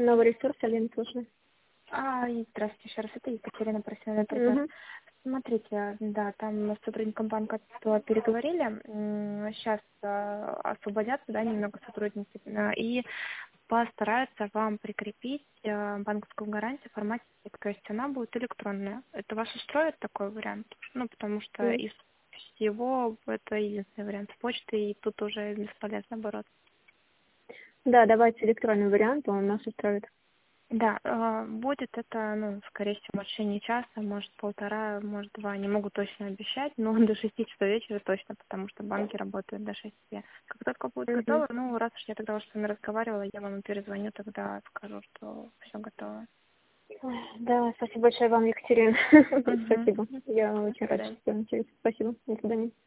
новый ресурс, Алина, слушаю. И здравствуйте еще раз, это Екатерина, профессиональный тренер. Мгм. Смотрите, да, там с сотрудником банка переговорили, сейчас освободятся, да, немного сотрудники, и постараются вам прикрепить банковскую гарантию в формате чек, то есть она будет электронная. Это вас устроит такой вариант? Ну, потому что М. из всего это единственный вариант с почтой, и тут уже бесполезно бороться. Да, давайте электронный вариант, он нас устроит. Да, будет это, ну, скорее всего, в течение часа, может, полтора, может, два. Не могу точно обещать, но до 6 часов вечера точно, потому что банки работают до 6. Как только будет Мгм. готово, ну, раз уж я тогда уже с вами разговаривала, я вам перезвоню, тогда скажу, что все готово. Ой, да, спасибо большое вам, Екатерина. Угу. Спасибо. Я До очень рада, свидания. что все. Спасибо. До свидания.